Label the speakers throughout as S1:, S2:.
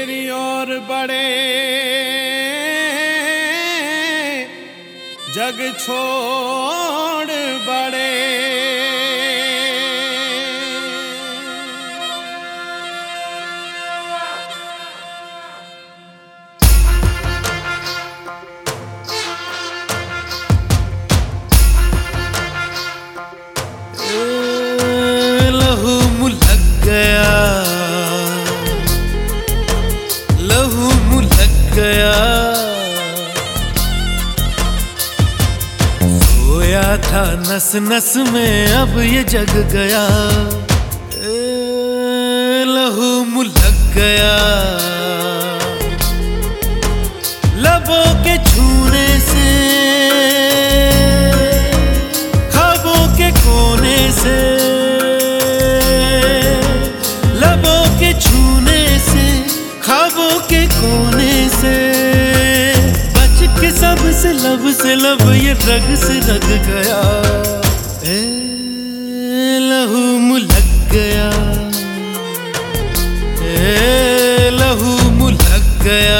S1: तेरी और बड़े जग छोड़ बड़े
S2: लहू मुलक गया, लहू मुलक गया। सोया था नस नस में अब ये जग गया। लहू मुलक गया। लबों के छूने से, ख्वाबों के कोने से, लबों के छूने से, ख्वाबों के कोने से, बच के सब से लब ये रग से रग गया। लहू मुलक गया, लहू मुलक गया,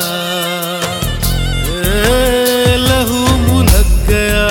S2: लहू मुलक गया।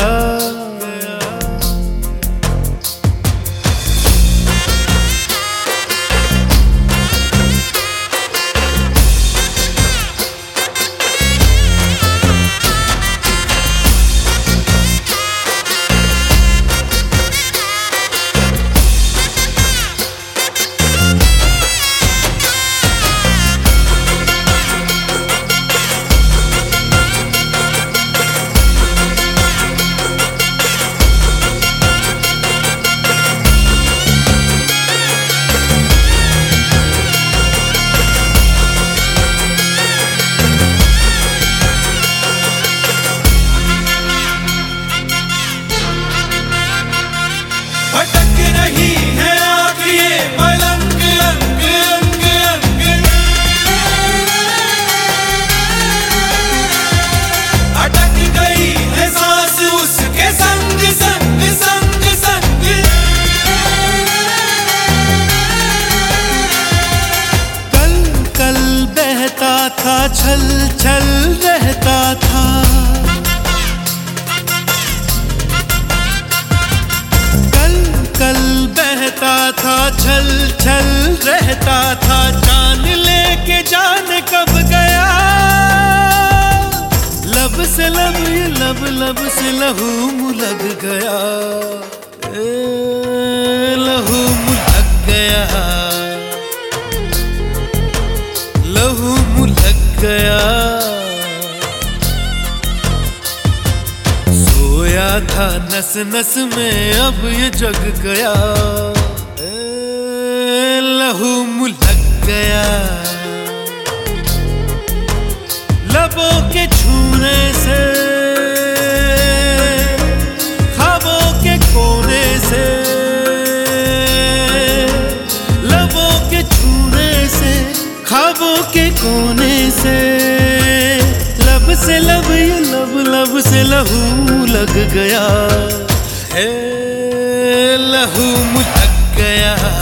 S1: भटक रही है आग ये पलंग अंग अंग अंग, अटक गई है सांस उसके संग संग संग संग।
S2: कल कल बहता था, छल छल रहता था, कल बहता था, छल छल रहता था। जान लेके जान कब गया। लब से लब ये लब, लब से लहू मुलक गया। लहू मुलक गया, लहू मुलक गया। सोया था नस नस में अब ये जग गया। लहू मुलक गया। लबों के छूने से, ख्वाबों के कोने से, लबों के छूने से, ख्वाबों के कोने से, लब से लब ये लब, लब से लहू लग गया। लहू मुलक गया।